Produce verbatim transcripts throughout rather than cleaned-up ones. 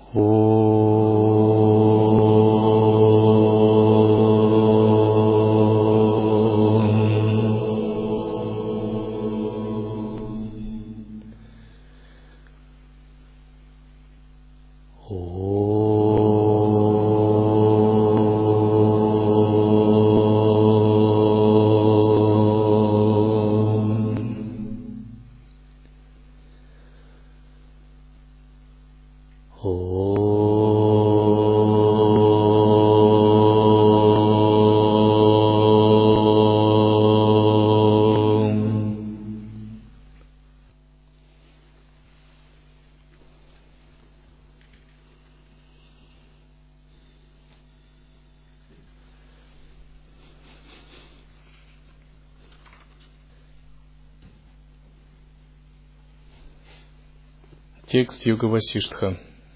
Текст Йога Васиштха.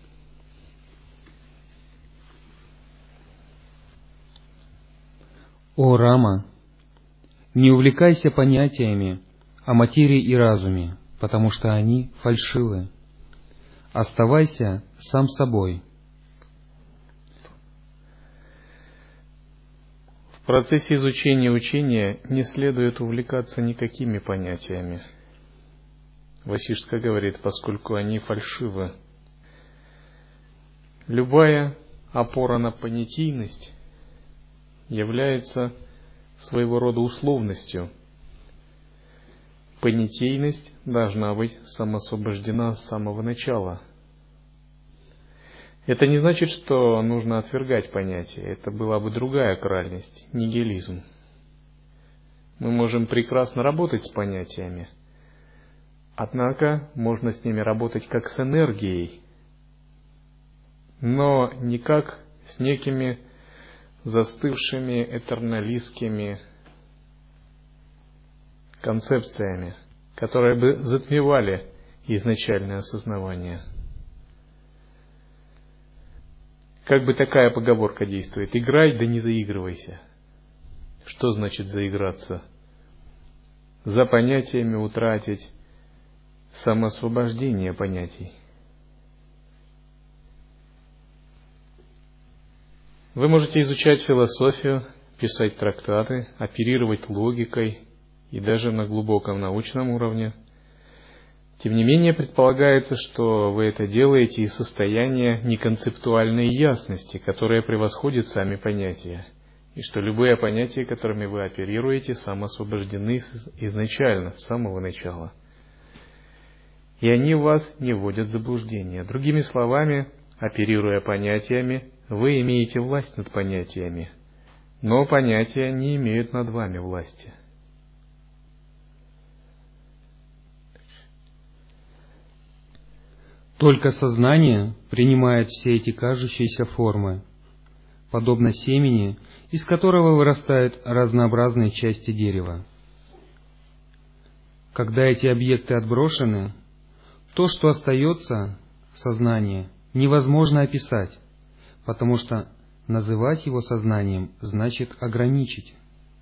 О Рама, не увлекайся понятиями о материи и разуме, потому что они фальшивы. Оставайся сам собой. В процессе изучения учения не следует увлекаться никакими понятиями. Васиштха говорит, поскольку они фальшивы. Любая опора на понятийность является своего рода условностью. Понятийность должна быть самоосвобождена с самого начала. Это не значит, что нужно отвергать понятия. Это была бы другая крайность, нигилизм. Мы можем прекрасно работать с понятиями. Однако можно с ними работать как с энергией, но не как с некими застывшими этерналистскими концепциями, которые бы затмевали изначальное осознавание. Как бы такая поговорка действует: «Играй, да не заигрывайся». Что значит заиграться? За понятиями утратить самоосвобождение понятий. Вы можете изучать философию, писать трактаты, оперировать логикой и даже на глубоком научном уровне. Тем не менее, предполагается, что вы это делаете из состояния неконцептуальной ясности, которая превосходит сами понятия, и что любые понятия, которыми вы оперируете, самоосвобождены изначально, с самого начала. И они вас не вводят в заблуждение. Другими словами, оперируя понятиями, вы имеете власть над понятиями, но понятия не имеют над вами власти. Только сознание принимает все эти кажущиеся формы, подобно семени, из которого вырастают разнообразные части дерева. Когда эти объекты отброшены, то, что остается, сознание, невозможно описать, потому что называть его сознанием значит ограничить.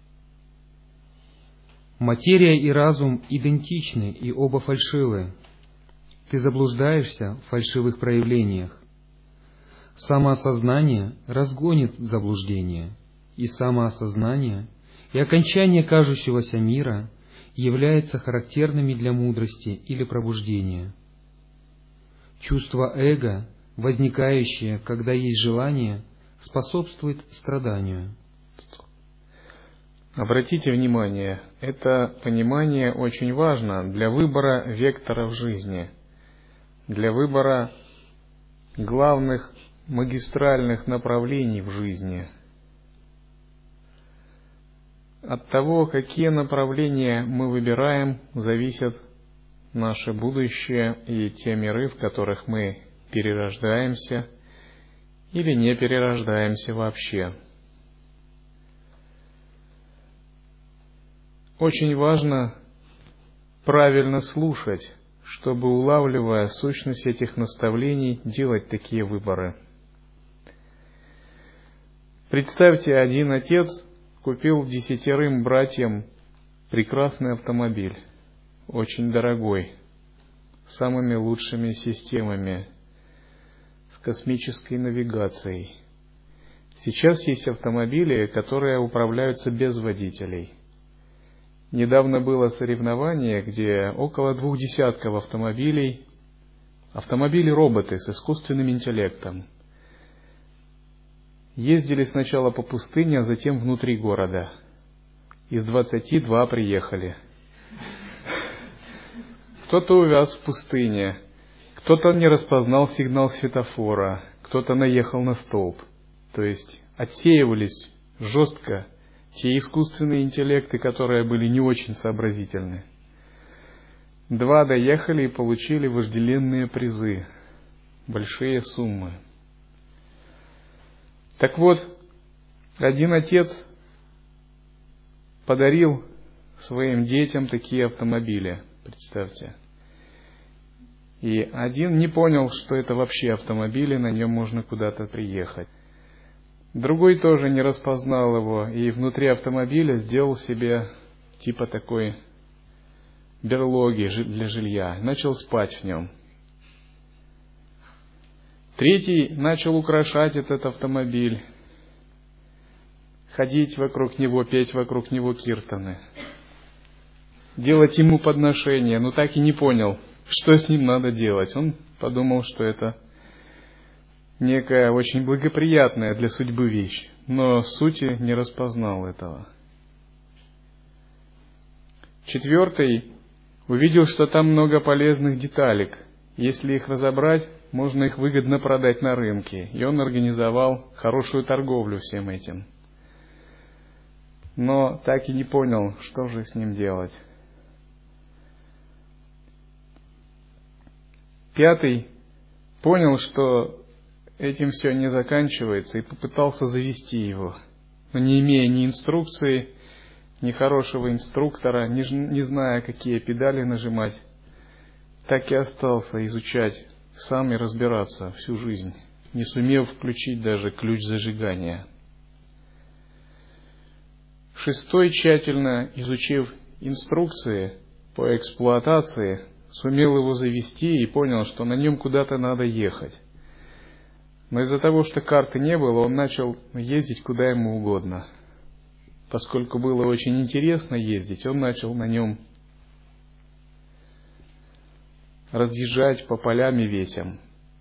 Материя и разум идентичны и оба фальшивы. Ты заблуждаешься в фальшивых проявлениях. Самоосознание разгонит заблуждение, и самоосознание и окончание кажущегося мира являются характерными для мудрости или пробуждения. Чувство эго, возникающее, когда есть желание, способствует страданию. Обратите внимание, это понимание очень важно для выбора вектора в жизни, для выбора главных магистральных направлений в жизни. От того, какие направления мы выбираем, зависит наше будущее и те миры, в которых мы перерождаемся или не перерождаемся вообще. Очень важно правильно слушать, чтобы, улавливая сущность этих наставлений, делать такие выборы. Представьте, один отец купил десятерым братьям прекрасный автомобиль, очень дорогой, с самыми лучшими системами, с космической навигацией. Сейчас есть автомобили, которые управляются без водителей. Недавно было соревнование, где около двух десятков автомобилей, автомобили-роботы с искусственным интеллектом, ездили сначала по пустыне, а затем внутри города. Из двадцати два приехали. Кто-то увяз в пустыне, кто-то не распознал сигнал светофора, кто-то наехал на столб. То есть отсеивались жестко те искусственные интеллекты, которые были не очень сообразительны. Два доехали и получили вожделенные призы, большие суммы. Так вот, один отец подарил своим детям такие автомобили, представьте. И один не понял, что это вообще автомобили, на нем можно куда-то приехать. Другой тоже не распознал его, и внутри автомобиля сделал себе типа такой берлоги для жилья, начал спать в нем. Третий начал украшать этот автомобиль, ходить вокруг него, петь вокруг него киртаны, делать ему подношения, но так и не понял, что с ним надо делать. Он подумал, что это некая очень благоприятная для судьбы вещь, но сути не распознал этого. Четвертый увидел, что там много полезных деталек. Если их разобрать, можно их выгодно продать на рынке. И он организовал хорошую торговлю всем этим. Но так и не понял, что же с ним делать. Пятый понял, что этим все не заканчивается, и попытался завести его. Но не имея ни инструкции, ни хорошего инструктора, не, не зная, какие педали нажимать, так и остался изучать сам и разбираться всю жизнь, не сумев включить даже ключ зажигания. Шестой, тщательно изучив инструкции по эксплуатации, сумел его завести и понял, что на нем куда-то надо ехать. Но из-за того, что карты не было, он начал ездить куда ему угодно. Поскольку было очень интересно ездить, он начал на нем разъезжать по полям и весям.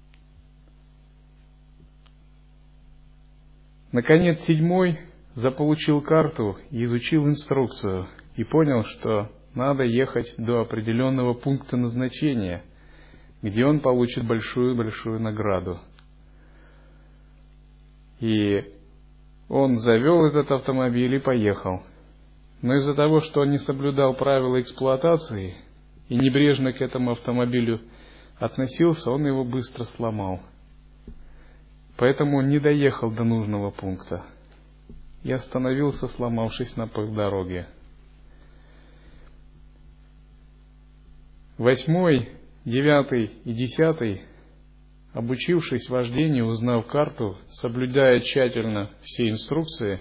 Наконец, седьмой заполучил карту и изучил инструкцию, и понял, что надо ехать до определенного пункта назначения, где он получит большую-большую награду. И он завел этот автомобиль и поехал. Но из-за того, что он не соблюдал правила эксплуатации и небрежно к этому автомобилю относился, он его быстро сломал. Поэтому он не доехал до нужного пункта и остановился, сломавшись на полдороге. Восьмой, девятый и десятый, обучившись вождению, узнав карту, соблюдая тщательно все инструкции,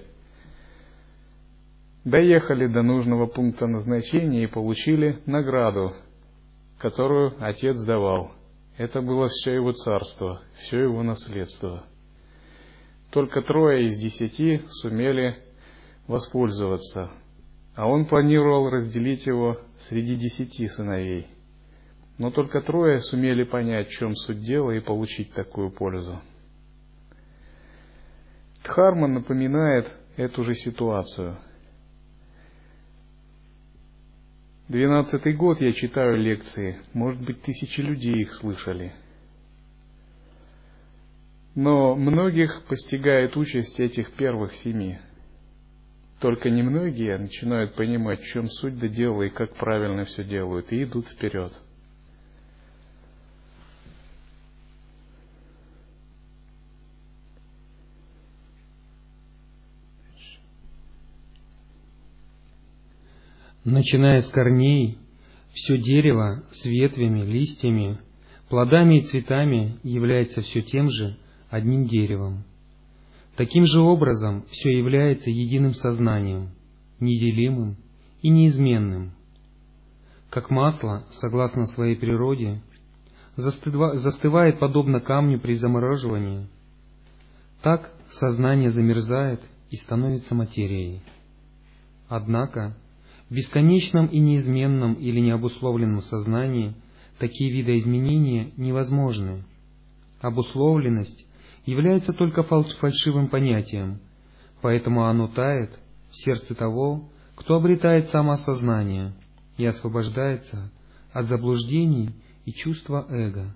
доехали до нужного пункта назначения и получили награду, которую отец давал. Это было все его царство, все его наследство. Только трое из десяти сумели воспользоваться, а он планировал разделить его среди десяти сыновей. Но только трое сумели понять, в чем суть дела, и получить такую пользу. Дхарма напоминает эту же ситуацию. Двенадцатый год я читаю лекции, может быть, тысячи людей их слышали. Но многих постигает участь этих первых семи. Только немногие начинают понимать, в чем суть до дела и как правильно все делают, и идут вперед. Начиная с корней, все дерево с ветвями, листьями, плодами и цветами является все тем же одним деревом. Таким же образом все является единым сознанием, неделимым и неизменным. Как масло, согласно своей природе, застывает подобно камню при замораживании, так сознание замерзает и становится материей. Однако в бесконечном и неизменном или необусловленном сознании такие видоизменения невозможны. Обусловленность является только фальшивым понятием, поэтому оно тает в сердце того, кто обретает самоосознание и освобождается от заблуждений и чувства эго.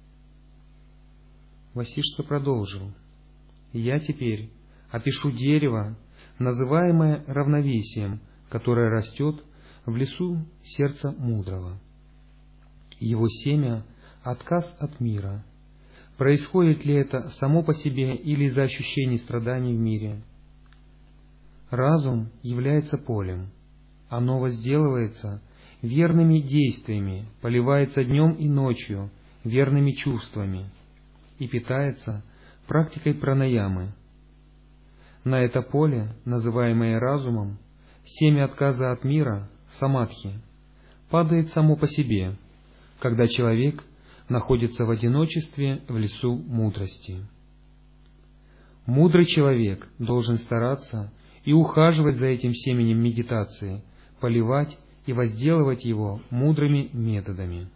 Васиштха продолжил: «Я теперь опишу дерево, называемое равновесием, которое растет в лесу сердца мудрого. Его семя — отказ от мира. Происходит ли это само по себе или из-за ощущений страданий в мире? Разум является полем. Оно возделывается верными действиями, поливается днем и ночью верными чувствами и питается практикой пранаямы. На это поле, называемое разумом, семя отказа от мира, самадхи, падает само по себе, когда человек находится в одиночестве в лесу мудрости. Мудрый человек должен стараться и ухаживать за этим семенем медитации, поливать и возделывать его мудрыми методами».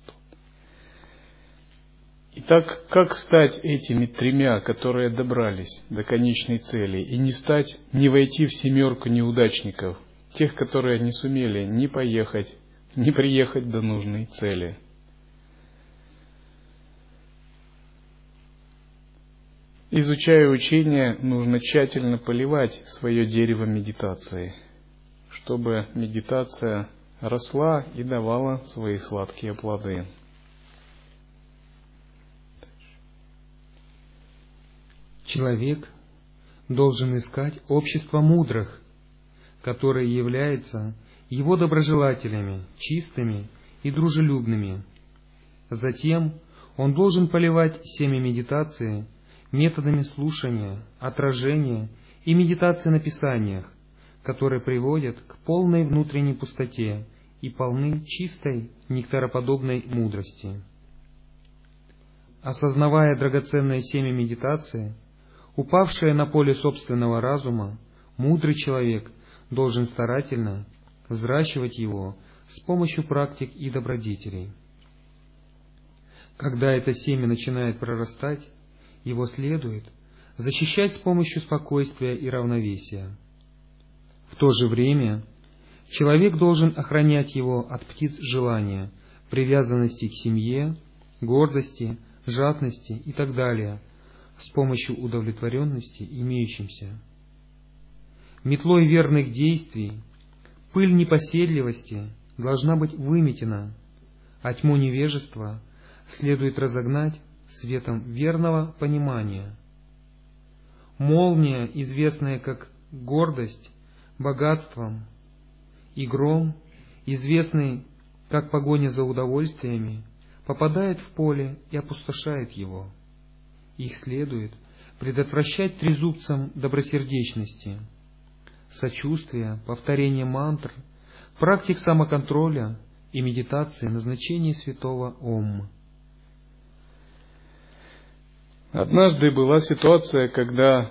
Итак, как стать этими тремя, которые добрались до конечной цели, и не стать, не войти в семерку неудачников, тех, которые не сумели ни поехать, ни приехать до нужной цели? Изучая учение, нужно тщательно поливать свое дерево медитации, чтобы медитация росла и давала свои сладкие плоды. Человек должен искать общество мудрых, которое является его доброжелателями, чистыми и дружелюбными. Затем он должен поливать семя медитации методами слушания, отражения и медитации на писаниях, которые приводят к полной внутренней пустоте и полны чистой нектароподобной мудрости. Осознавая драгоценное семя медитации, упавшее на поле собственного разума, мудрый человек должен старательно взращивать его с помощью практик и добродетелей. Когда это семя начинает прорастать, его следует защищать с помощью спокойствия и равновесия. В то же время человек должен охранять его от птиц желания, привязанности к семье, гордости, жадности и так далее, с помощью удовлетворенности имеющимся. Метлой верных действий пыль непоседливости должна быть выметена, а тьму невежества следует разогнать светом верного понимания. Молния, известная как гордость, богатством, и гром, известный как погоня за удовольствиями, попадает в поле и опустошает его. Их следует предотвращать трезубцем добросердечности, сочувствия, повторения мантр, практик самоконтроля и медитации на значении святого Ом. Однажды была ситуация, когда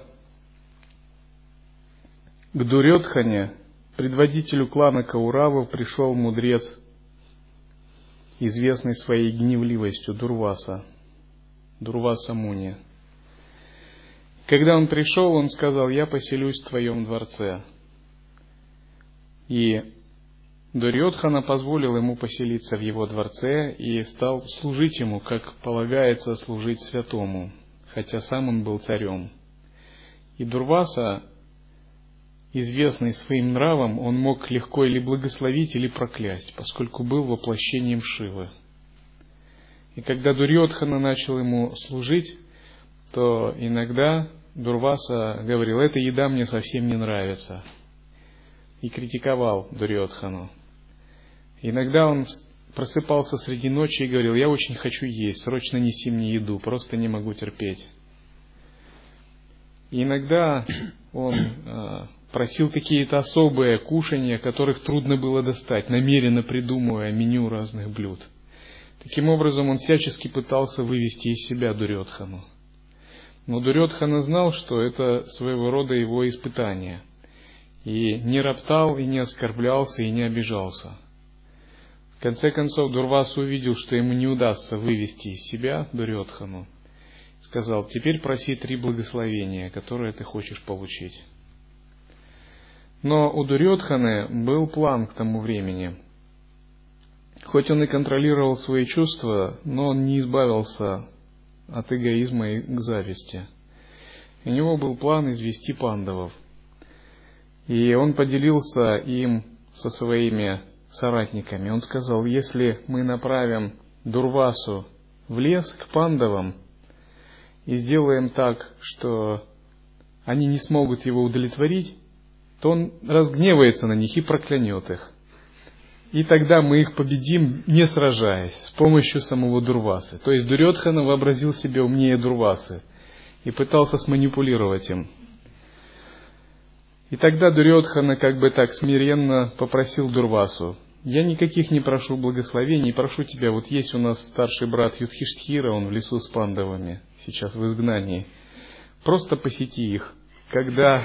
к Дурьодхане, предводителю клана Кауравов, пришел мудрец, известный своей гневливостью, Дурваса, Дурваса Муни. Когда он пришел, он сказал: «Я поселюсь в твоем дворце». И Дурьодхана позволил ему поселиться в его дворце и стал служить ему, как полагается служить святому, хотя сам он был царем. И Дурваса, известный своим нравом, он мог легко или благословить, или проклясть, поскольку был воплощением Шивы. И когда Дурьодхана начал ему служить, то иногда Дурваса говорил: «Эта еда мне совсем не нравится», и критиковал Дурьодхану. Иногда он просыпался среди ночи и говорил: «Я очень хочу есть, срочно неси мне еду, просто не могу терпеть». И иногда он э, просил какие-то особые кушанья, которых трудно было достать, намеренно придумывая меню разных блюд. Таким образом, он всячески пытался вывести из себя Дурьодхану. Но Дурьодхана знал, что это своего рода его испытание, и не роптал, и не оскорблялся, и не обижался. В конце концов, Дурваса увидел, что ему не удастся вывести из себя Дурьодхану. Сказал: теперь проси три благословения, которые ты хочешь получить. Но у Дурьодханы был план к тому времени. Хоть он и контролировал свои чувства, но он не избавился от эгоизма и к зависти. У него был план извести пандавов. И он поделился им со своими соратниками. Он сказал: если мы направим Дурвасу в лес к пандавам и сделаем так, что они не смогут его удовлетворить, то он разгневается на них и проклянет их. И тогда мы их победим, не сражаясь, с помощью самого Дурвасы. То есть Дурьодхана вообразил себя умнее Дурвасы и пытался сманипулировать им. И тогда Дурьодхана как бы так смиренно попросил Дурвасу: я никаких не прошу благословений, прошу тебя, вот есть у нас старший брат Юдхиштхира, он в лесу с пандавами, сейчас в изгнании. Просто посети их. Когда,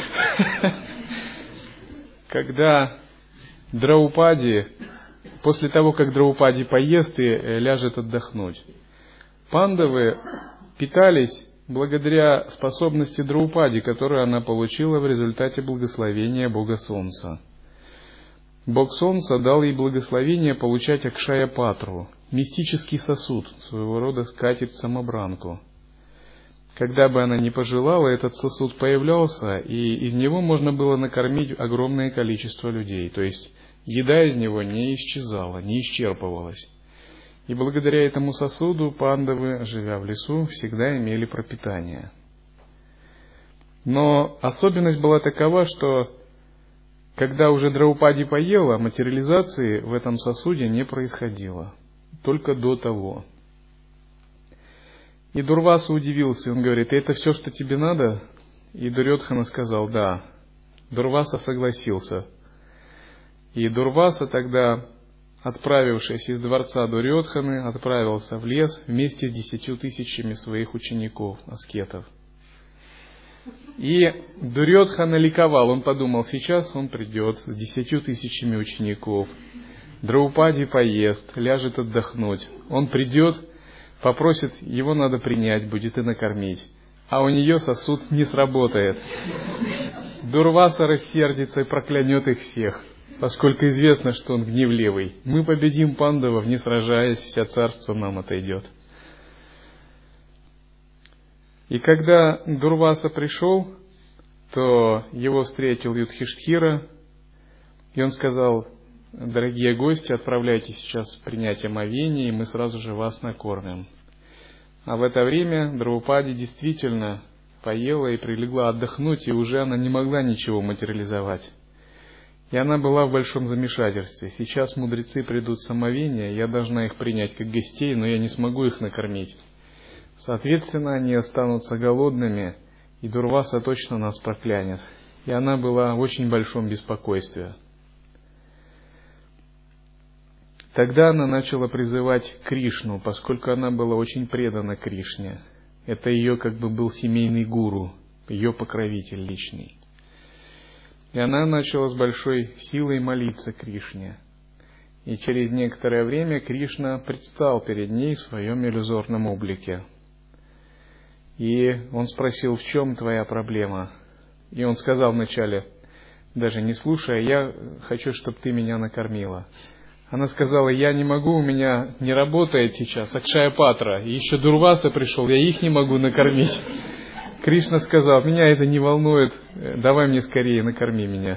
когда Драупади, после того, как Драупади поест и ляжет отдохнуть, пандавы питались благодаря способности Драупади, которую она получила в результате благословения Бога Солнца. Бог Солнца дал ей благословение получать Акшая Патру, мистический сосуд, своего рода скатерть-самобранку. Когда бы она ни пожелала, этот сосуд появлялся, и из него можно было накормить огромное количество людей. То есть еда из него не исчезала, не исчерпывалась. И благодаря этому сосуду пандавы, живя в лесу, всегда имели пропитание. Но особенность была такова, что когда уже Драупади поела, материализации в этом сосуде не происходило. Только до того. И Дурваса удивился, он говорит: это все, что тебе надо? И Дурьодхана сказал: да. Дурваса согласился. И Дурваса тогда, отправившись из дворца Дурьодханы, отправился в лес вместе с десятью тысячами своих учеников, аскетов. И Дурьодхана ликовал, он подумал: сейчас он придет с десятью тысячами учеников, Драупади поест, ляжет отдохнуть. Он придет, попросит, его надо принять, будет и накормить. А у нее сосуд не сработает. Дурваса рассердится и проклянет их всех, поскольку известно, что он гневливый. Мы победим пандавов, не сражаясь, вся царство нам отойдет. И когда Дурваса пришел, то его встретил Юдхиштхира, и он сказал: дорогие гости, отправляйтесь сейчас в принятие омовения, и мы сразу же вас накормим. А в это время Драупади действительно поела и прилегла отдохнуть, и уже она не могла ничего материализовать. И она была в большом замешательстве. Сейчас мудрецы придут с омовения, я должна их принять как гостей, но я не смогу их накормить. Соответственно, они останутся голодными, и Дурваса точно нас проклянет. И она была в очень большом беспокойстве. Тогда она начала призывать Кришну, поскольку она была очень предана Кришне. Это ее как бы был семейный гуру, ее покровитель личный. И она начала с большой силой молиться Кришне. И через некоторое время Кришна предстал перед ней в своем иллюзорном облике. И он спросил: в чем твоя проблема? И он сказал вначале, даже не слушая: я хочу, чтобы ты меня накормила. Она сказала: я не могу, у меня не работает сейчас Акшая Патра, и еще Дурваса пришел, я их не могу накормить. Кришна сказал: меня это не волнует, давай мне скорее, накорми меня.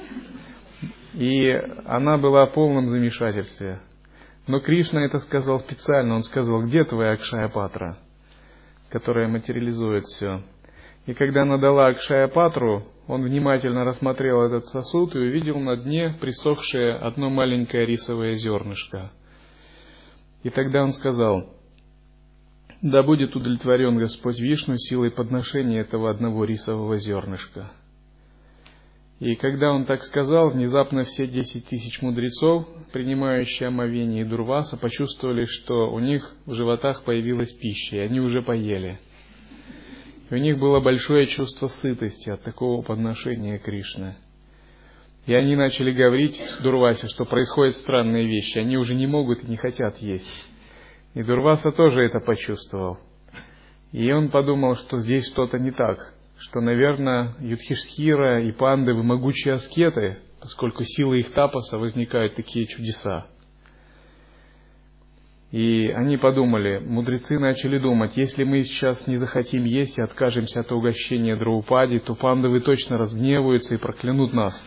И она была в полном замешательстве. Но Кришна это сказал специально, он сказал: где твоя Акшая Патра, которая материализует все? И когда она дала Акшая Патру, он внимательно рассмотрел этот сосуд и увидел на дне присохшее одно маленькое рисовое зернышко. И тогда он сказал: да будет удовлетворен Господь Вишну силой подношения этого одного рисового зернышка. И когда он так сказал, внезапно все десять тысяч мудрецов, принимающие омовение, и Дурваса, почувствовали, что у них в животах появилась пища, и они уже поели. И у них было большое чувство сытости от такого подношения Кришны. И они начали говорить Дурвасе, что происходят странные вещи, они уже не могут и не хотят есть. И Дурваса тоже это почувствовал. И он подумал, что здесь что-то не так, что, наверное, Юдхиштхира и Пандавы могучие аскеты, поскольку силой их тапаса возникают такие чудеса. И они подумали, мудрецы начали думать, если мы сейчас не захотим есть и откажемся от угощения Драупади, то Пандавы точно разгневаются и проклянут нас.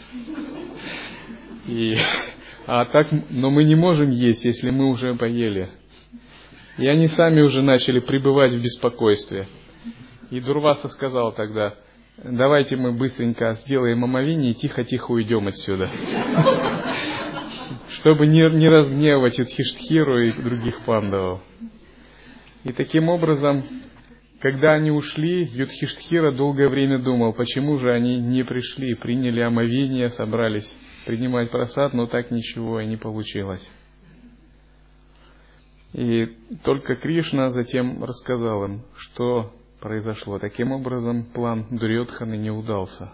И, а так, но мы не можем есть, если мы уже поели. И они сами уже начали пребывать в беспокойстве. И Дурваса сказал тогда, давайте мы быстренько сделаем омовение и тихо-тихо уйдем отсюда. Чтобы не, не разгневать Юдхиштхиру и других пандавов. И таким образом, когда они ушли, Юдхиштхира долгое время думал, почему же они не пришли, приняли омовение, собрались принимать прасад, но так ничего и не получилось. И только Кришна затем рассказал им, что произошло. Таким образом, план Дурьодханы не удался.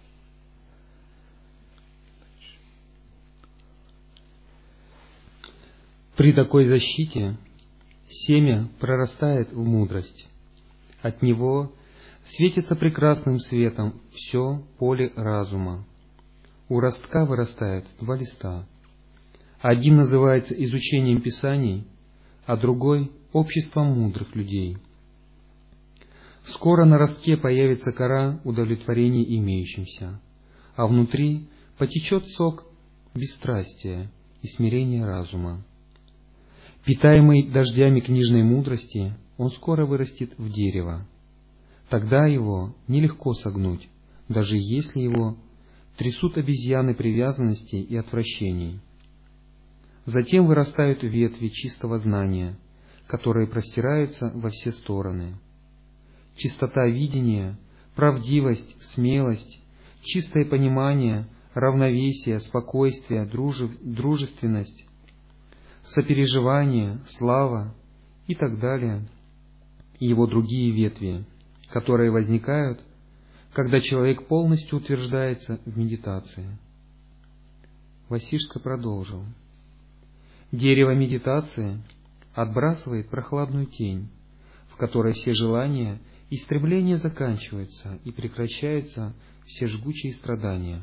При такой защите семя прорастает в мудрость. От него светится прекрасным светом все поле разума. У ростка вырастает два листа. Один называется изучением Писаний, а другой — обществом мудрых людей. Скоро на ростке появится кора удовлетворения имеющимся, а внутри потечет сок бесстрастия и смирения разума. Питаемый дождями книжной мудрости, он скоро вырастет в дерево. Тогда его нелегко согнуть, даже если его трясут обезьяны привязанностей и отвращений. Затем вырастают ветви чистого знания, которые простираются во все стороны. Чистота видения, правдивость, смелость, чистое понимание, равновесие, спокойствие, дружев... дружественность, сопереживание, слава и так далее, и его другие ветви, которые возникают, когда человек полностью утверждается в медитации. Васиштха продолжил. Дерево медитации отбрасывает прохладную тень, в которой все желания и стремления заканчиваются и прекращаются все жгучие страдания.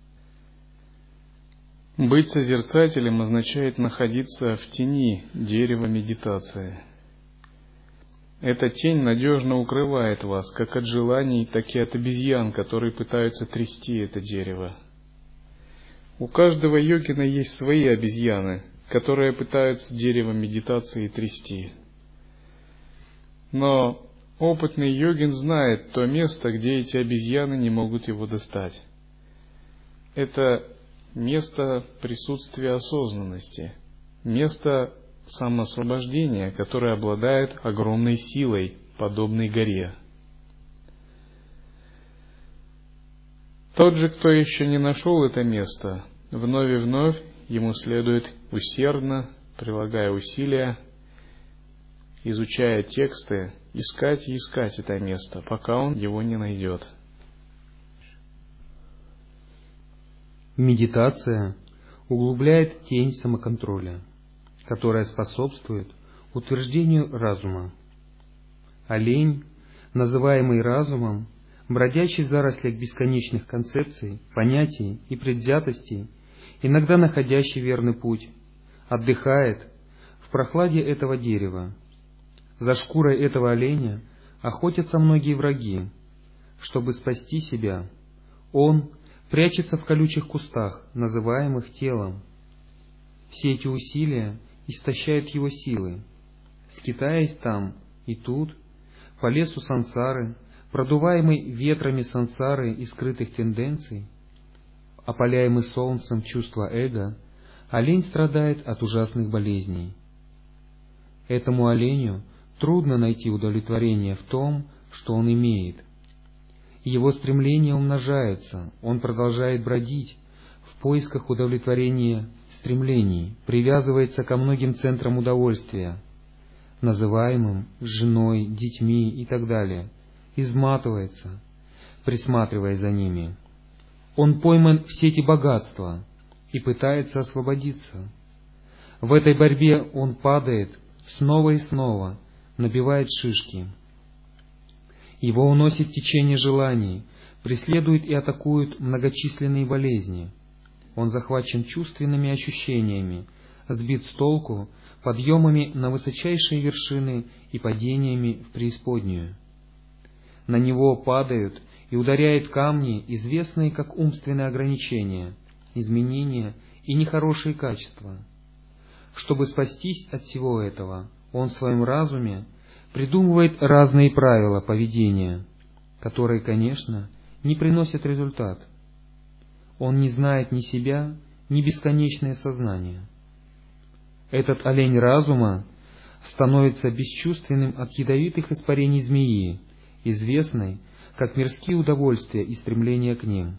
Быть созерцателем означает находиться в тени дерева медитации. Эта тень надежно укрывает вас как от желаний, так и от обезьян, которые пытаются трясти это дерево. У каждого йогина есть свои обезьяны, которые пытаются дерево медитации трясти. Но опытный йогин знает то место, где эти обезьяны не могут его достать. Это место присутствия осознанности, место самоосвобождения, которое обладает огромной силой, подобной горе. Тот же, кто еще не нашел это место, вновь и вновь ему следует усердно, прилагая усилия, изучая тексты, искать и искать это место, пока он его не найдет. Медитация углубляет тень самоконтроля, которая способствует утверждению разума. Олень, называемый разумом, бродячий в зарослях бесконечных концепций, понятий и предвзятостей, иногда находящий верный путь, отдыхает в прохладе этого дерева. За шкурой этого оленя охотятся многие враги. Чтобы спасти себя, он прячется в колючих кустах, называемых телом. Все эти усилия истощают его силы. Скитаясь там и тут, по лесу сансары, продуваемый ветрами сансары и скрытых тенденций, опаляемый солнцем чувства эго, олень страдает от ужасных болезней. Этому оленю трудно найти удовлетворение в том, что он имеет. Его стремления умножаются, он продолжает бродить в поисках удовлетворения стремлений, привязывается ко многим центрам удовольствия, называемым женой, детьми и так далее, изматывается, присматриваясь за ними. Он пойман в сети богатства и пытается освободиться. В этой борьбе он падает снова и снова, набивает шишки. Его уносит течение желаний, преследует и атакуют многочисленные болезни. Он захвачен чувственными ощущениями, сбит с толку подъемами на высочайшие вершины и падениями в преисподнюю. На него падают и ударяют камни, известные как умственные ограничения, изменения и нехорошие качества. Чтобы спастись от всего этого, он в своем разуме придумывает разные правила поведения, которые, конечно, не приносят результат. Он не знает ни себя, ни бесконечное сознание. Этот олень разума становится бесчувственным от ядовитых испарений змеи, известной как мирские удовольствия и стремления к ним.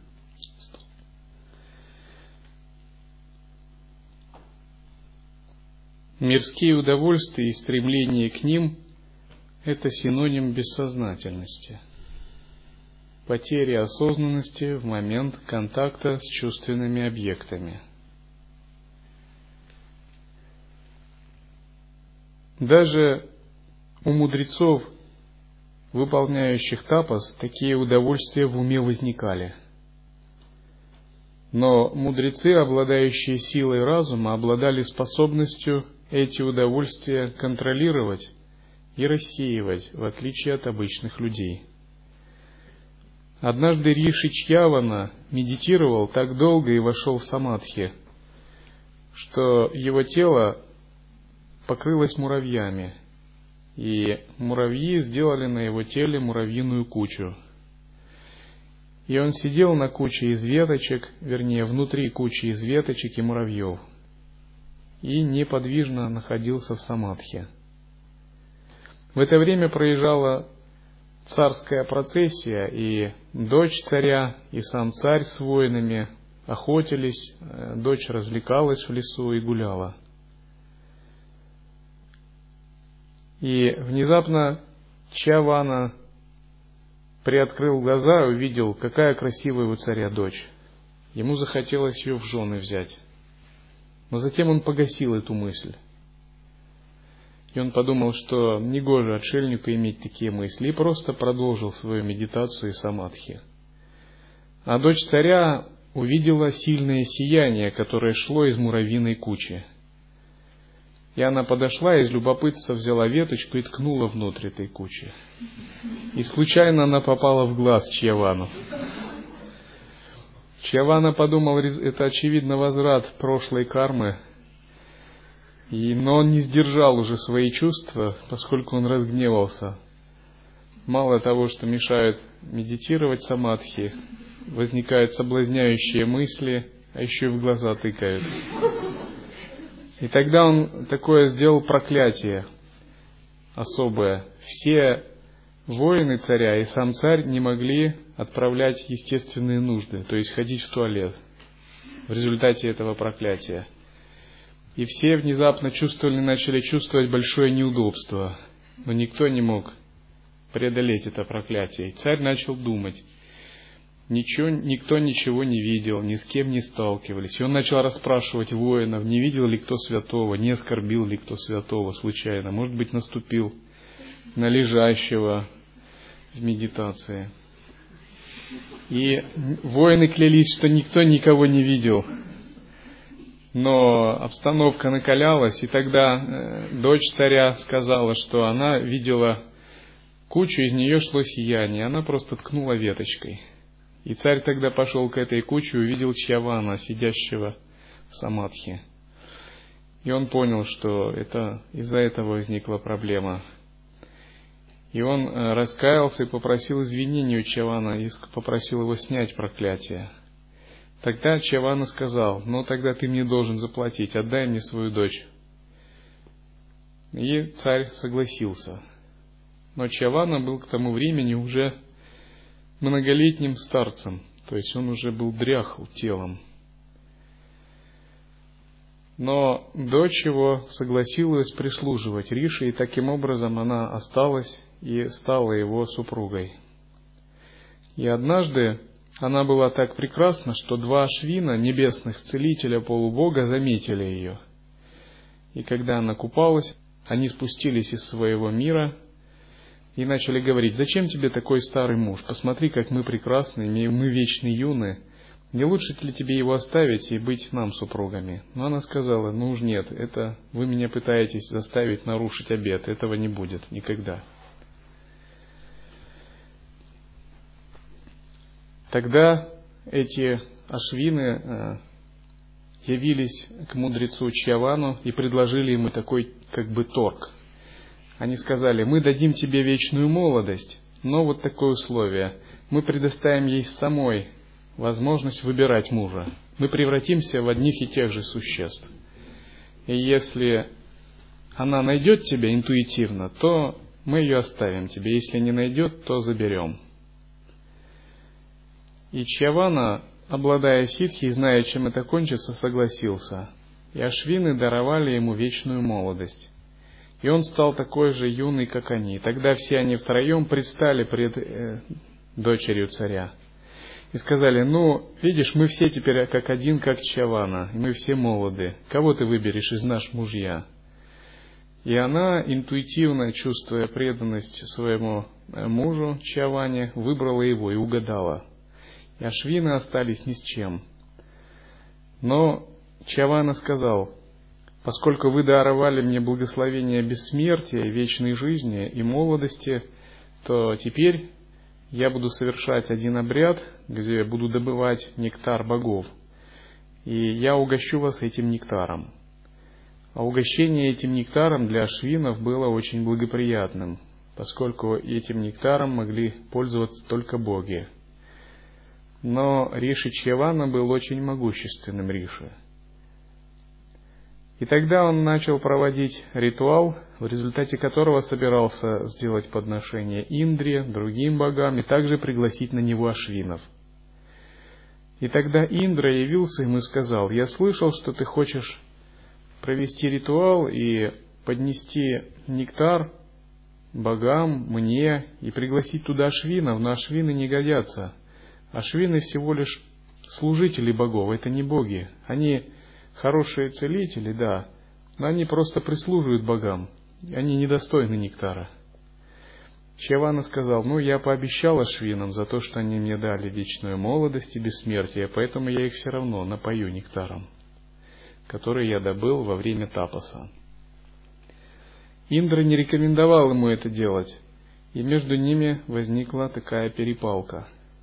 Мирские удовольствия и стремление к ним – это синоним бессознательности, потери осознанности в момент контакта с чувственными объектами. Даже у мудрецов, выполняющих тапас, такие удовольствия в уме возникали. Но мудрецы, обладающие силой разума, обладали способностью эти удовольствия контролировать и рассеивать, в отличие от обычных людей. Однажды Риши Чьявана медитировал так долго и вошел в самадхи, что его тело покрылось муравьями, и муравьи сделали на его теле муравьиную кучу. И он сидел на куче из веточек, вернее, внутри кучи из веточек и муравьев, и неподвижно находился в самадхи. В это время проезжала царская процессия, и дочь царя, и сам царь с воинами охотились, дочь развлекалась в лесу и гуляла. И внезапно Чьявана приоткрыл глаза и увидел, какая красивая у царя дочь. Ему захотелось ее в жены взять. Но затем он погасил эту мысль. И он подумал, что негоже отшельнику иметь такие мысли, и просто продолжил свою медитацию и самадхи. А дочь царя увидела сильное сияние, которое шло из муравьиной кучи. И она подошла и из любопытства взяла веточку и ткнула внутрь этой кучи. И случайно она попала в глаз Чьявану. Чьявана подумал, это очевидно возврат прошлой кармы, и, но он не сдержал уже свои чувства, поскольку он разгневался. Мало того, что мешают медитировать самадхи, возникают соблазняющие мысли, а еще и в глаза тыкают. И тогда он такое сделал проклятие особое. Все воины царя и сам царь не могли отправлять естественные нужды, то есть ходить в туалет в результате этого проклятия. И все внезапно чувствовали, начали чувствовать большое неудобство, но никто не мог преодолеть это проклятие. И царь начал думать. Ничего, никто ничего не видел, ни с кем не сталкивались. И он начал расспрашивать воинов, не видел ли кто святого, не оскорбил ли кто святого случайно, может быть, наступил на лежащего в медитации. И воины клялись, что никто никого не видел. Но обстановка накалялась, и тогда дочь царя сказала, что она видела кучу, из нее шло сияние, она просто ткнула веточкой. И царь тогда пошел к этой куче и увидел Чьявана, сидящего в самадхи. И он понял, что это из-за этого возникла проблема. И он раскаялся и попросил извинений у Чьявана, и попросил его снять проклятие. Тогда Чьявана сказал: ну тогда ты мне должен заплатить, отдай мне свою дочь. И царь согласился. Но Чьявана был к тому времени уже многолетним старцем, то есть он уже был дряхл телом. Но дочь его согласилась прислуживать Риши, и таким образом она осталась и стала его супругой. И однажды она была так прекрасна, что два ашвина, небесных целителя полубога, заметили ее. И когда она купалась, они спустились из своего мира и начали говорить: «Зачем тебе такой старый муж? Посмотри, как мы прекрасны, мы вечно юны. Не лучше ли тебе его оставить и быть нам супругами?» Но она сказала: «Ну уж нет, это вы меня пытаетесь заставить нарушить обет, этого не будет никогда». Тогда эти ашвины явились к мудрецу Чьявану и предложили ему такой как бы торг. Они сказали: «Мы дадим тебе вечную молодость, но вот такое условие: мы предоставим ей самой возможность выбирать мужа. Мы превратимся в одних и тех же существ. И если она найдет тебя интуитивно, то мы ее оставим тебе. Если не найдет, то заберем». И Чьявана, обладая ситхи и зная, чем это кончится, согласился. И ашвины даровали ему вечную молодость. И он стал такой же юный, как они. И тогда все они втроем предстали пред э, дочерью царя. И сказали: «Ну, видишь, мы все теперь как один, как Чьявана, и мы все молоды. Кого ты выберешь из наших мужья?» И она, интуитивно чувствуя преданность своему мужу Чьяване, выбрала его и угадала. И ашвины остались ни с чем. Но Чьявана сказал: «Поскольку вы даровали мне благословение бессмертия, вечной жизни и молодости, то теперь я буду совершать один обряд, где я буду добывать нектар богов, и я угощу вас этим нектаром». А угощение этим нектаром для ашвинов было очень благоприятным, поскольку этим нектаром могли пользоваться только боги. Но Риши Чьявана был очень могущественным Риши. И тогда он начал проводить ритуал, в результате которого собирался сделать подношение Индре, другим богам, и также пригласить на него ашвинов. И тогда Индра явился ему и сказал: «Я слышал, что ты хочешь провести ритуал и поднести нектар богам, мне, и пригласить туда ашвинов, но ашвины не годятся. Ашвины всего лишь служители богов, это не боги. Они хорошие целители, да, но они просто прислуживают богам. Они недостойны нектара». Чьявана сказал: «Ну, я пообещал ашвинам за то, что они мне дали вечную молодость и бессмертие, поэтому я их все равно напою нектаром, который я добыл во время тапаса». Индра не рекомендовал ему это делать, и между ними возникла такая перепалка.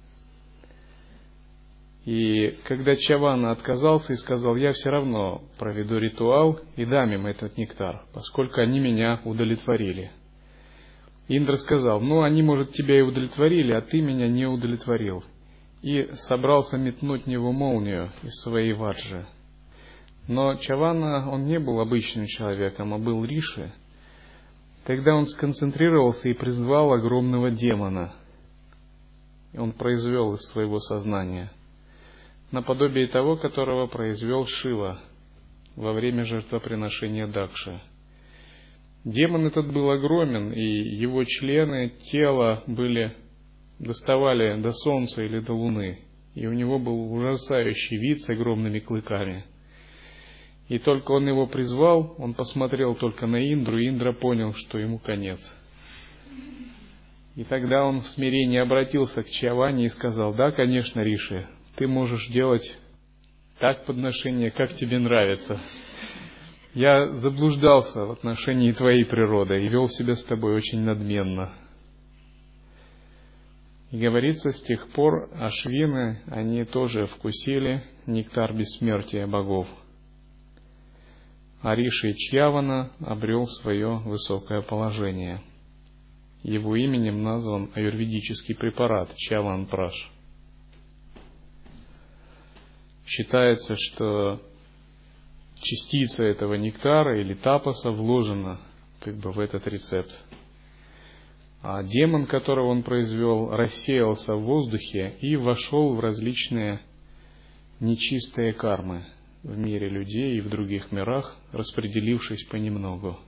И когда Чьявана отказался и сказал: «Я все равно проведу ритуал и дам им этот нектар, поскольку они меня удовлетворили», Индра сказал: «Ну, они, может, тебя и удовлетворили, а ты меня не удовлетворил», и собрался метнуть в него молнию из своей ваджи. Но Чьявана, он не был обычным человеком, а был Риши. Тогда он сконцентрировался и призвал огромного демона. И он произвел из своего сознания, наподобие того, которого произвел Шива во время жертвоприношения Дакши. Демон этот был огромен, и его члены, тело были, доставали до солнца или до луны, и у него был ужасающий вид с огромными клыками. И только он его призвал, он посмотрел только на Индру, и Индра понял, что ему конец. И тогда он в смирении обратился к Чьяване и сказал: «Да, конечно, Риши, ты можешь делать так подношение, как тебе нравится. Я заблуждался в отношении твоей природы и вел себя с тобой очень надменно». И говорится, с тех пор ашвины, они тоже вкусили нектар бессмертия богов. А Риши Чьявана обрел свое высокое положение. Его именем назван аюрведический препарат Чьяван-праш. Считается, что частица этого нектара или тапаса вложена как бы в этот рецепт. А демон, которого он произвел, рассеялся в воздухе и вошел в различные нечистые кармы в мире людей и в других мирах, распределившись понемногу.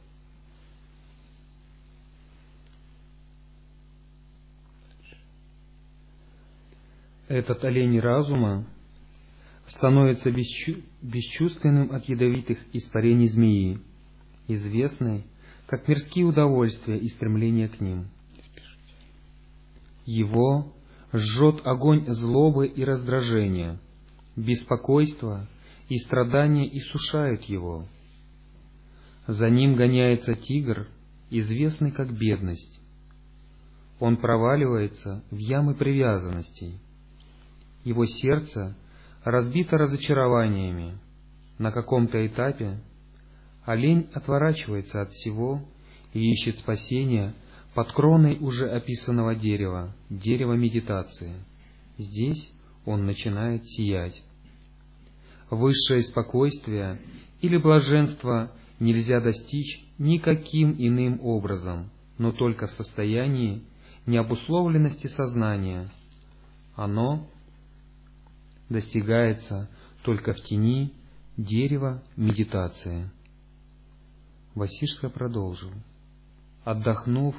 Этот олень разума становится бесчу... бесчувственным от ядовитых испарений змеи, известной как мирские удовольствия и стремление к ним. Его жжет огонь злобы и раздражения, беспокойство и страдания иссушают его. За ним гоняется тигр, известный как бедность. Он проваливается в ямы привязанностей. Его сердце разбито разочарованиями. На каком-то этапе олень отворачивается от всего и ищет спасения под кроной уже описанного дерева, дерева медитации. Здесь он начинает сиять. Высшее спокойствие или блаженство нельзя достичь никаким иным образом, но только в состоянии необусловленности сознания. Оно достигается только в тени дерева медитации. Васишка продолжил. Отдохнув,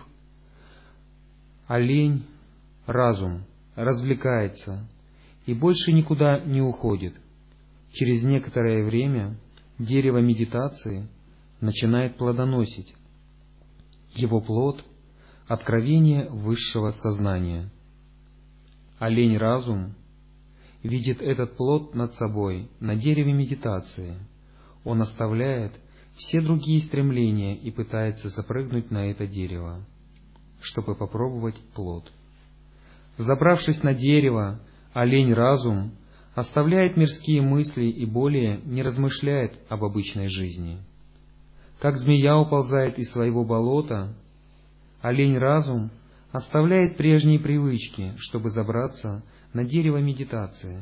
олень, разум, развлекается и больше никуда не уходит. Через некоторое время дерево медитации начинает плодоносить. Его плод — откровение высшего сознания. Олень-разум видит этот плод над собой на дереве медитации. Он оставляет все другие стремления и пытается запрыгнуть на это дерево, чтобы попробовать плод. Забравшись на дерево, олень-разум оставляет мирские мысли и более не размышляет об обычной жизни. Как змея уползает из своего болота, олень-разум оставляет прежние привычки, чтобы забраться на дерево медитации.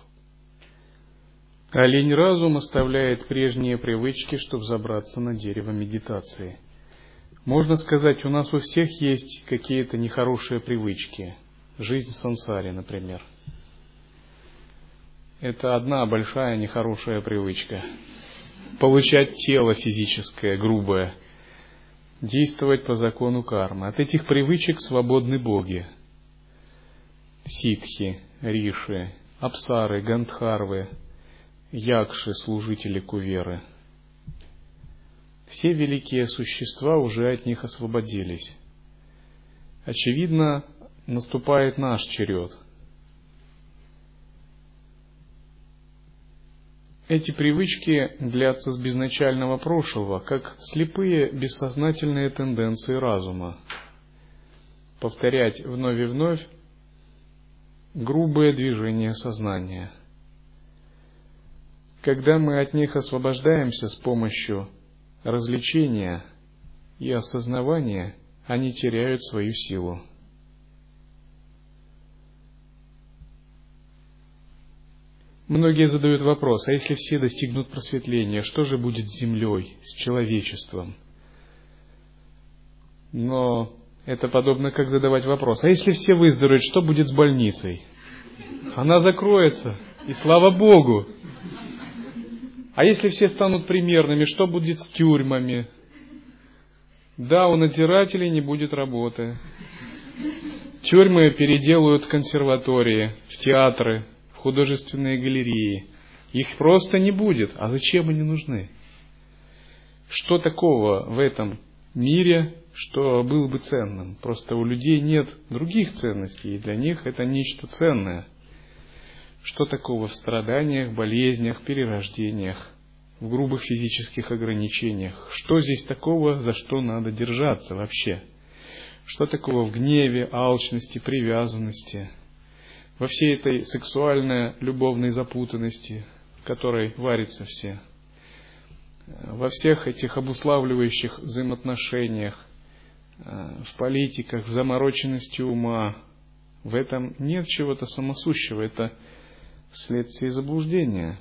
Олень-разум оставляет прежние привычки, чтобы забраться на дерево медитации. Можно сказать, у нас у всех есть какие-то нехорошие привычки. Жизнь в сансаре, например. Это одна большая нехорошая привычка. Получать тело физическое, грубое. Действовать по закону кармы. От этих привычек свободны боги. Ситхи, риши, апсары, гандхарвы, якши, служители куверы. Все великие существа уже от них освободились. Очевидно, наступает наш черед. Эти привычки длятся с безначального прошлого, как слепые бессознательные тенденции разума. Повторять вновь и вновь грубые движения сознания. Когда мы от них освобождаемся с помощью развлечения и осознавания, они теряют свою силу. Многие задают вопрос, а если все достигнут просветления, что же будет с землей, с человечеством? Но это подобно как задавать вопрос, а если все выздоровеют, что будет с больницей? Она закроется, и слава Богу! А если все станут примерными, что будет с тюрьмами? Да, у надзирателей не будет работы. Тюрьмы переделают в консерватории, в театры, в художественные галереи. Их просто не будет. А зачем они нужны? Что такого в этом мире, что было бы ценным? Просто у людей нет других ценностей, и для них это нечто ценное. Что такого в страданиях, болезнях, перерождениях, в грубых физических ограничениях? Что здесь такого, за что надо держаться вообще? Что такого в гневе, алчности, привязанности, во всей этой сексуально-любовной запутанности, в которой варятся все, во всех этих обуславливающих взаимоотношениях, в политиках, в замороченности ума? В этом нет чего-то самосущего, это вследствие заблуждения.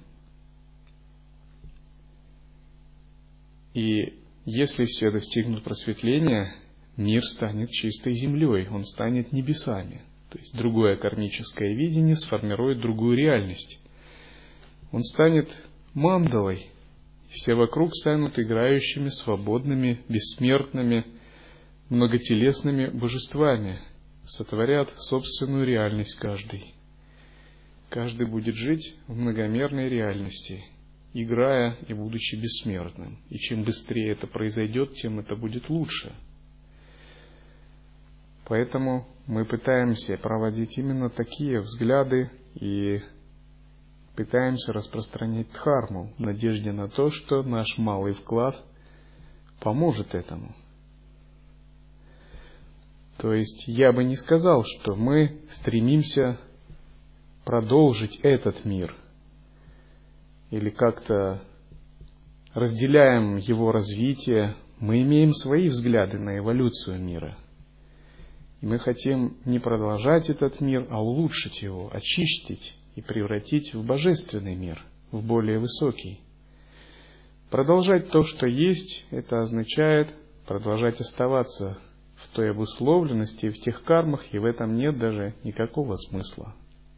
И если все достигнут просветления, мир станет чистой землей, он станет небесами. То есть другое кармическое видение сформирует другую реальность. Он станет мандалой. Все вокруг станут играющими, свободными, бессмертными, многотелесными божествами. Сотворят собственную реальность каждый. Каждый будет жить в многомерной реальности, играя и будучи бессмертным. И чем быстрее это произойдет, тем это будет лучше. Поэтому мы пытаемся проводить именно такие взгляды и пытаемся распространять дхарму в надежде на то, что наш малый вклад поможет этому. То есть я бы не сказал, что мы стремимся продолжить этот мир или как-то разделяем его развитие. Мы имеем свои взгляды на эволюцию мира. И мы хотим не продолжать этот мир, а улучшить его, очистить и превратить в божественный мир, в более высокий. Продолжать то, что есть, это означает продолжать оставаться в той обусловленности, в тех кармах, и в этом нет даже никакого смысла.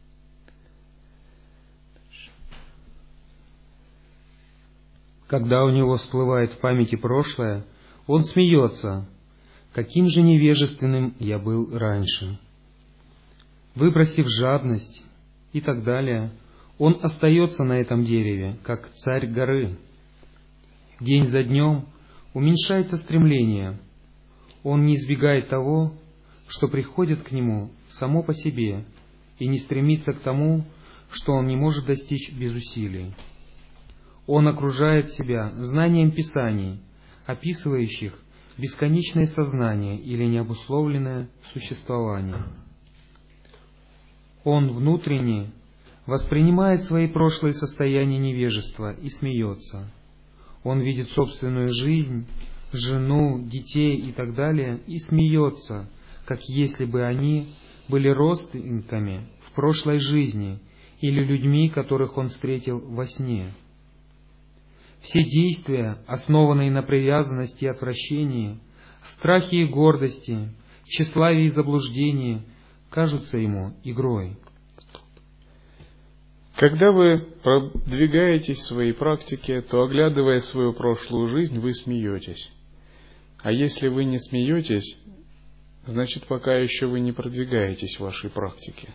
Когда у него всплывает в памяти прошлое, он смеется. Каким же невежественным я был раньше. Выбросив жадность и так далее, он остается на этом дереве, как царь горы. День за днем уменьшается стремление. Он не избегает того, что приходит к нему само по себе, и не стремится к тому, что он не может достичь без усилий. Он окружает себя знанием Писаний, описывающих бесконечное сознание или необусловленное существование. Он внутренне воспринимает свои прошлые состояния невежества и смеется. Он видит собственную жизнь, жену, детей и так далее и смеется, как если бы они были родственниками в прошлой жизни или людьми, которых он встретил во сне. Все действия, основанные на привязанности и отвращении, страхе и гордости, тщеславии и заблуждении, кажутся ему игрой. Когда вы продвигаетесь в своей практике, то, оглядывая свою прошлую жизнь, вы смеетесь. А если вы не смеетесь, значит, пока еще вы не продвигаетесь в вашей практике.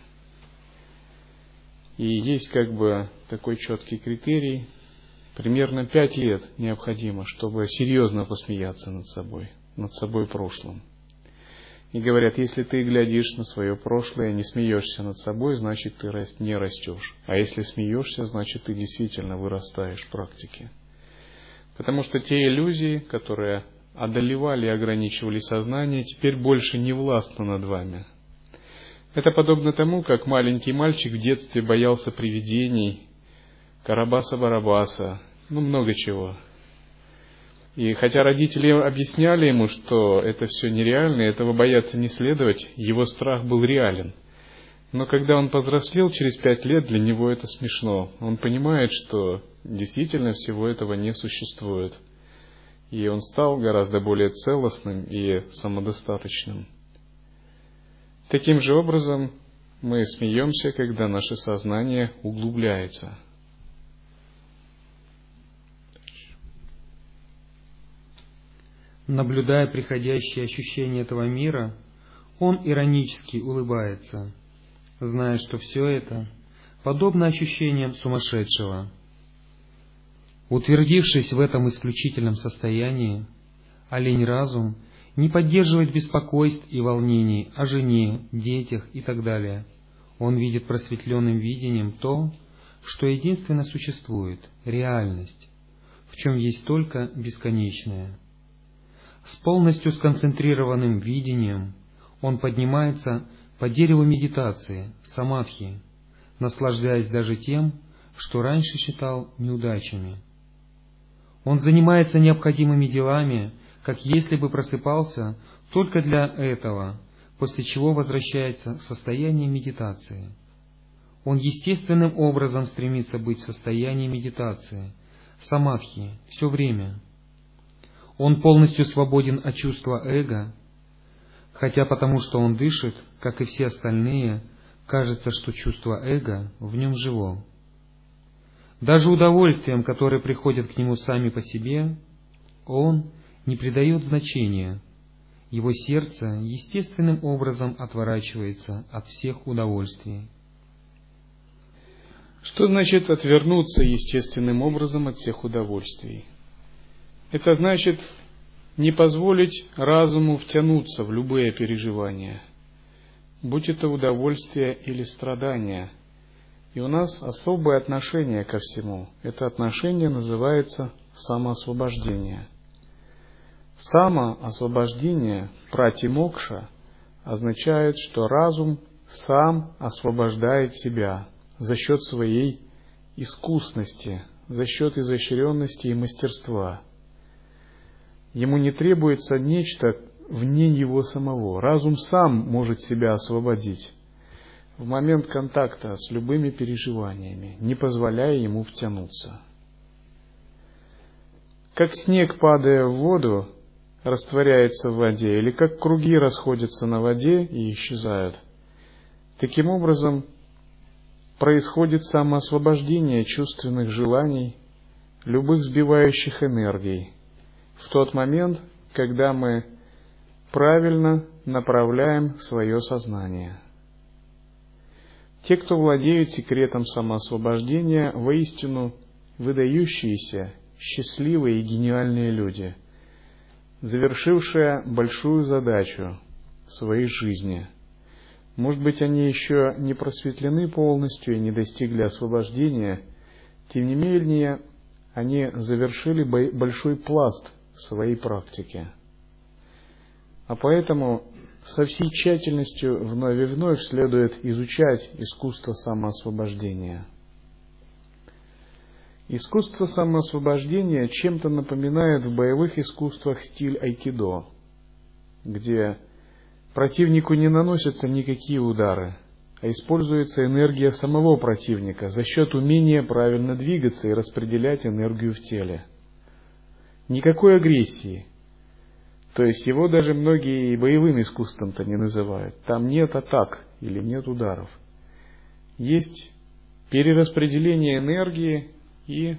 И есть как бы такой четкий критерий. Примерно пять лет необходимо, чтобы серьезно посмеяться над собой, над собой прошлым. И говорят, если ты глядишь на свое прошлое, не смеешься над собой, значит, ты не растешь. А если смеешься, значит, ты действительно вырастаешь в практике. Потому что те иллюзии, которые одолевали и ограничивали сознание, теперь больше не властны над вами. Это подобно тому, как маленький мальчик в детстве боялся привидений, Карабаса-Барабаса, ну много чего. И хотя родители объясняли ему, что это все нереально, этого бояться не следовать, его страх был реален. Но когда он повзрослел через пять лет, для него это смешно. Он понимает, что действительно всего этого не существует. И он стал гораздо более целостным и самодостаточным. Таким же образом мы смеемся, когда наше сознание углубляется. Наблюдая приходящие ощущения этого мира, он иронически улыбается, зная, что все это подобно ощущениям сумасшедшего. Утвердившись в этом исключительном состоянии, олень-разум не поддерживает беспокойств и волнений о жене, детях и так далее. Он видит просветленным видением то, что единственно существует — реальность, в чем есть только бесконечное. С полностью сконцентрированным видением он поднимается по дереву медитации, самадхи, наслаждаясь даже тем, что раньше считал неудачами. Он занимается необходимыми делами, как если бы просыпался только для этого, после чего возвращается в состояние медитации. Он естественным образом стремится быть в состоянии медитации, самадхи, все время. Он полностью свободен от чувства эго, хотя потому, что он дышит, как и все остальные, кажется, что чувство эго в нем живо. Даже удовольствиям, которые приходят к нему сами по себе, он не придает значения. Его сердце естественным образом отворачивается от всех удовольствий. Что значит отвернуться естественным образом от всех удовольствий? Это значит не позволить разуму втянуться в любые переживания, будь это удовольствие или страдания. И у нас особое отношение ко всему. Это отношение называется самоосвобождение. Самоосвобождение, пратимокша, означает, что разум сам освобождает себя за счет своей искусности, за счет изощренности и мастерства. Ему не требуется нечто вне его самого. Разум сам может себя освободить в момент контакта с любыми переживаниями, не позволяя ему втянуться. Как снег, падая в воду, растворяется в воде, или как круги расходятся на воде и исчезают, таким образом происходит самоосвобождение чувственных желаний, любых сбивающих энергий, в тот момент, когда мы правильно направляем свое сознание. Те, кто владеют секретом самоосвобождения, воистину выдающиеся, счастливые и гениальные люди, завершившие большую задачу своей жизни. Может быть, они еще не просветлены полностью и не достигли освобождения, тем не менее, они завершили большой пласт своей практики. А поэтому со всей тщательностью вновь и вновь следует изучать искусство самоосвобождения. Искусство самоосвобождения чем-то напоминает в боевых искусствах стиль айкидо, где противнику не наносятся никакие удары, а используется энергия самого противника за счет умения правильно двигаться и распределять энергию в теле. Никакой агрессии. То есть его даже многие и боевым искусством-то не называют. Там нет атак или нет ударов. Есть перераспределение энергии и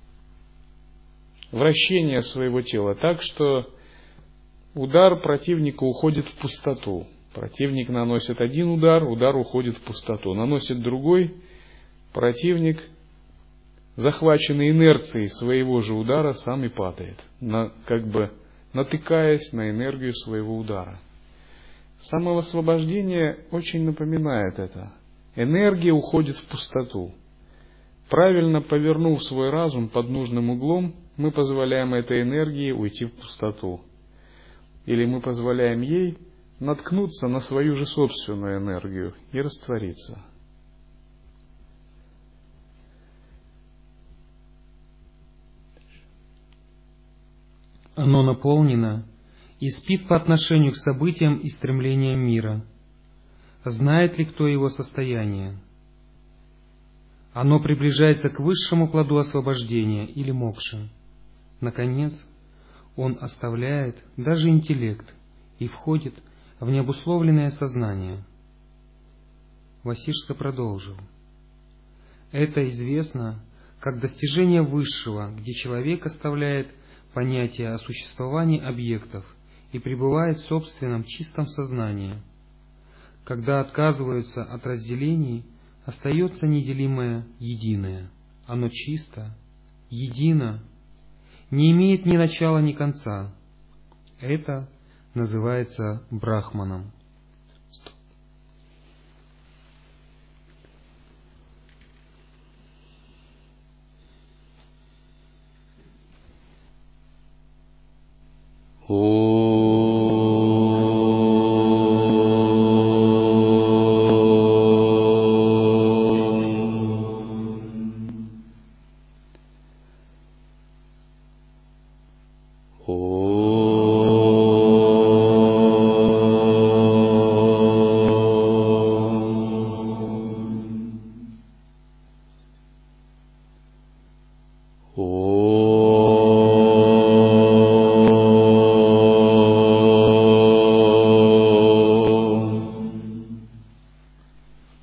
вращение своего тела так, что удар противника уходит в пустоту. Противник наносит один удар, удар уходит в пустоту. Наносит другой, противник, захваченный инерцией своего же удара, сам и падает, на, как бы натыкаясь на энергию своего удара. Самоосвобождение очень напоминает это. Энергия уходит в пустоту. Правильно повернув свой разум под нужным углом, мы позволяем этой энергии уйти в пустоту. Или мы позволяем ей наткнуться на свою же собственную энергию и раствориться. Оно наполнено и спит по отношению к событиям и стремлениям мира. Знает ли кто его состояние? Оно приближается к высшему плоду освобождения или мокши. Наконец, он оставляет даже интеллект и входит в необусловленное сознание. Васиштха продолжил. Это известно как достижение высшего, где человек оставляет понятие о существовании объектов и пребывает в собственном чистом сознании. Когда отказываются от разделений, остается неделимое единое. Оно чисто, едино, не имеет ни начала, ни конца. Это называется брахманом. Oh.